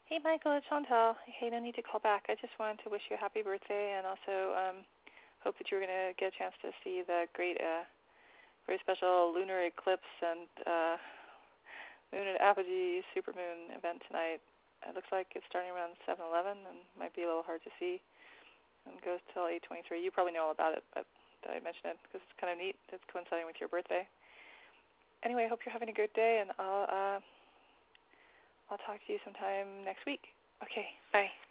Hey, Michael, it's Chantal. Hey, no need to call back. I just wanted to wish you a happy birthday and also hope that you're going to get a chance to see the great, very special lunar eclipse and moon and apogee supermoon event tonight. It looks like it's starting around 7:11 and might be a little hard to see and goes till 8:23. You probably know all about it, but I mentioned it because it's kind of neat. It's coinciding with your birthday. Anyway, I hope you're having a good day, and I'll talk to you sometime next week. Okay, bye.